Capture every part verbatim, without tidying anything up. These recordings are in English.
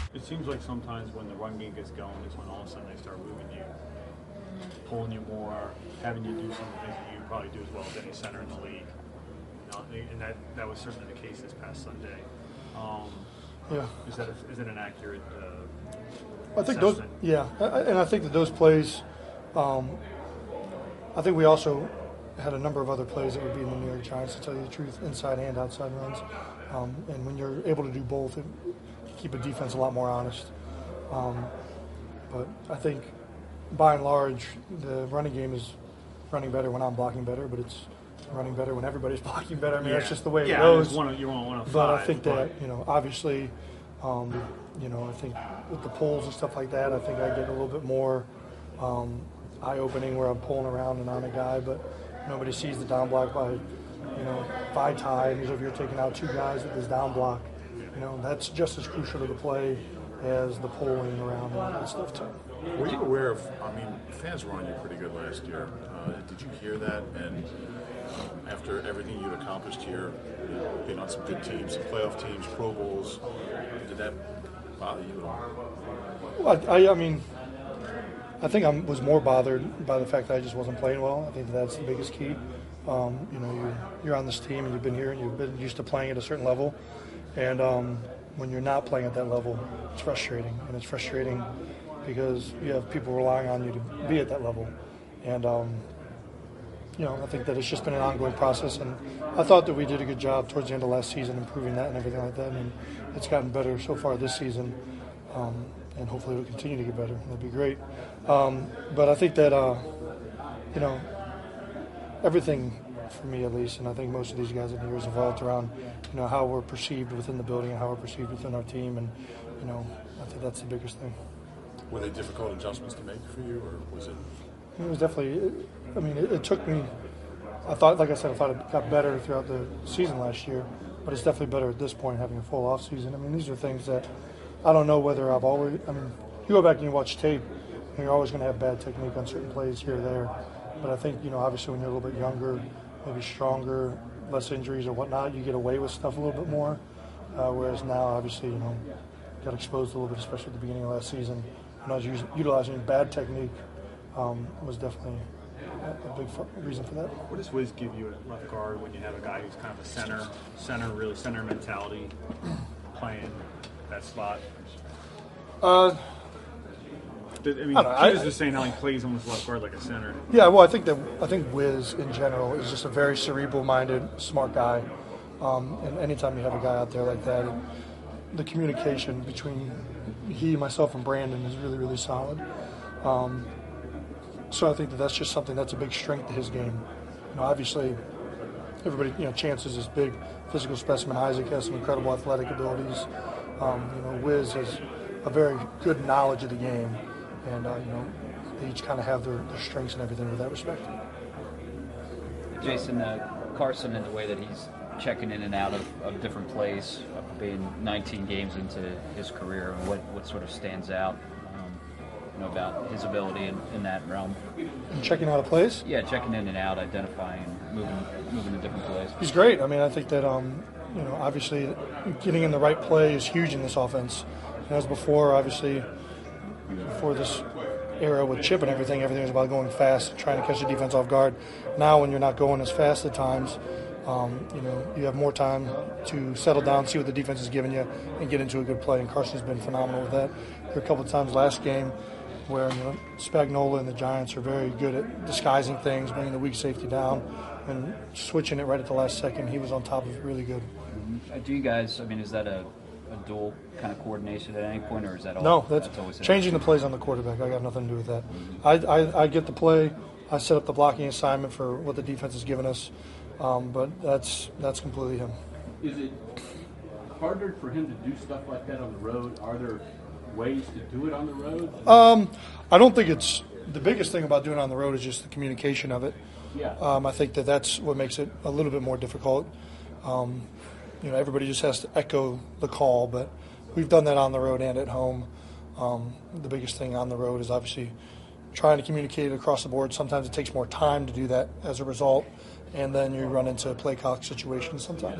It seems like sometimes when the run game gets going is when all of a sudden they start moving you, pulling you more, having you do some things that you probably do as well as any center in the league. You know, and that, that was certainly the case this past Sunday. Um, yeah. Is that a, is it an accurate uh, I think assessment? those, yeah, and I think that those plays, um, I think we also had a number of other plays that would be in the New York Giants, to tell you the truth, inside and outside runs. Um, and when you're able to do both, it keep a defense a lot more honest. Um, but I think, by and large, the running game is running better when I'm blocking better, but it's running better when everybody's blocking better. I mean, yeah. that's just the way yeah, it goes. One of, you're on one of but five, I think but that, you know, obviously, um, you know, I think with the pulls and stuff like that, I think I get a little bit more um, eye-opening where I'm pulling around and on a guy, but nobody sees the down block by, you know, five times. If you're taking out two guys with this down block, you know, that's just as crucial to the play as the pulling around and that stuff too. Were you aware of, I mean, fans were on you pretty good last year. Uh, did you hear that? And um, after everything you'd accomplished here, you know, being on some good teams, some playoff teams, Pro Bowls, did that bother you at all? Well, I, I, I mean, I think I was more bothered by the fact that I just wasn't playing well. I think that that's the biggest key. Um, you know, you're, you're on this team and you've been here and you've been used to playing at a certain level. And um, when you're not playing at that level, it's frustrating. And it's frustrating because you have people relying on you to be at that level. And, um, you know, I think that it's just been an ongoing process. And I thought that we did a good job towards the end of last season improving that and everything like that. And it's gotten better so far this season. Um, and hopefully it'll continue to get better. That'd be great. Um, but I think that, uh, you know, everything for me at least, and I think most of these guys in here has evolved around, you know, how we're perceived within the building and how we're perceived within our team. And, you know, I think that's the biggest thing. Were they difficult adjustments to make for you, or was it? It was definitely, I mean, it, it took me, I thought, like I said, I thought it got better throughout the season last year, but it's definitely better at this point having a full off season. I mean, these are things that I don't know whether I've always, I mean, you go back and you watch tape, and you're always going to have bad technique on certain plays here or there. But I think, you know, obviously when you're a little bit younger, maybe stronger, less injuries or whatnot, you get away with stuff a little bit more. Uh, whereas now, obviously, you know, got exposed a little bit, especially at the beginning of last season. When I was using, utilizing bad technique, um, was definitely a, a big f- reason for that. What does Wiz give you at left guard when you have a guy who's kind of a center, center, really center mentality, playing that spot? Uh, I mean, I don't know, he was I- just saying how he plays almost left guard like a center. Yeah, well, I think that I think Wiz in general is just a very cerebral-minded, smart guy. Um, and anytime you have a guy out there like that, the communication between he, myself, and Brandon is really, really solid. Um, so I think that that's just something that's a big strength to his game. You know, obviously, everybody, you know, Chance is this big physical specimen. Isaac has some incredible athletic abilities. Um, you know, Wiz has a very good knowledge of the game. And, uh, you know, they each kind of have their, their strengths and everything with that respect. Jason, uh, Carson, in the way that he's checking in and out of, of different plays, uh, being nineteen games into his career, what, what sort of stands out, um, you know, about his ability in, in that realm? And checking out of plays? Yeah, checking in and out, identifying, moving, moving to different plays. He's great. I mean, I think that, um, you know, obviously getting in the right play is huge in this offense. And as before, obviously, before this era with Chip and everything, everything was about going fast, trying to catch the defense off guard. Now when you're not going as fast at times, um, you know, you have more time to settle down, see what the defense is giving you, and get into a good play. And Carson's been phenomenal with that. There were a couple of times last game where, you know, Spagnuolo and the Giants are very good at disguising things, bringing the weak safety down, and switching it right at the last second. He was on top of it really good. Mm-hmm. Do you guys, I mean, is that a a dual kind of coordination at any point, or is that all? No, that's, that's always changing the plays on the quarterback. I got nothing to do with that. I, I, I get the play. I set up the blocking assignment for what the defense has given us, um, but that's that's completely him. Is it harder for him to do stuff like that on the road? Are there ways to do it on the road? Um, I don't think it's the biggest thing about doing it on the road is just the communication of it. Yeah. Um, I think that that's what makes it a little bit more difficult. Um, You know, everybody just has to echo the call, but we've done that on the road and at home. Um, the biggest thing on the road is obviously trying to communicate across the board. Sometimes it takes more time to do that as a result, and then you run into play clock situations sometimes.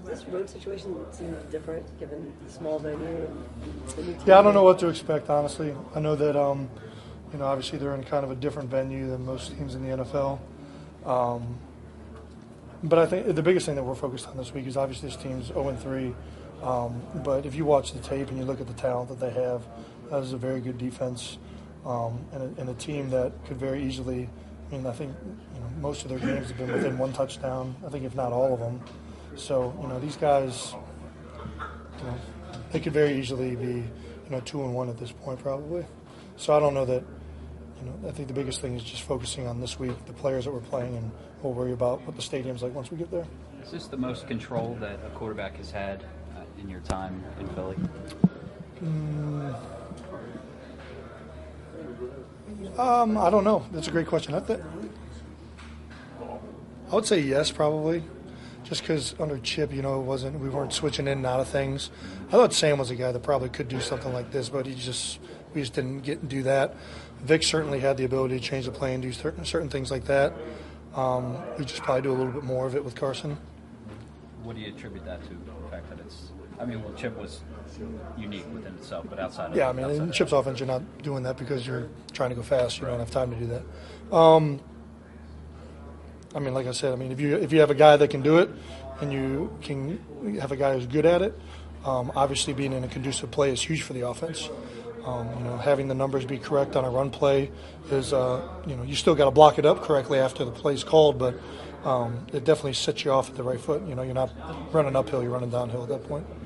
this road situation seems different given the small venue and the new team? Yeah, I don't know what to expect, honestly. I know that, um, you know, obviously they're in kind of a different venue than most teams in the N F L. Um, but I think the biggest thing that we're focused on this week is obviously this team's oh and three. Um, but if you watch the tape and you look at the talent that they have, that is a very good defense um, and, a, and a team that could very easily, I mean, I think you know, most of their games have been within one touchdown, I think if not all of them. So, you know, these guys, you know, they could very easily be, you know, two and one at this point probably. So I don't know that, you know, I think the biggest thing is just focusing on this week, the players that we're playing, and we'll worry about what the stadium's like once we get there. Is this the most control that a quarterback has had uh, in your time in Philly? Mm, um, I don't know. That's a great question. I, th- I would say yes, probably. Just because under Chip, you know, it wasn't we weren't switching in and out of things. I thought Sam was a guy that probably could do something like this, but he just we just didn't get and do that. Vic certainly had the ability to change the play and do certain certain things like that. Um, we just probably do a little bit more of it with Carson. What do you attribute that to? The fact that it's, I mean, well, Chip was unique within itself, but outside of Yeah, I mean, outside in of Chip's that. offense, you're not doing that because you're trying to go fast. You don't have time to do that. Um, I mean, like I said, I mean, if you if you have a guy that can do it, and you can have a guy who's good at it, um, obviously being in a conducive play is huge for the offense. Um, you know, having the numbers be correct on a run play is, uh, you know, you still got to block it up correctly after the play's called, but um, it definitely sets you off at the right foot. You know, you're not running uphill, you're running downhill at that point.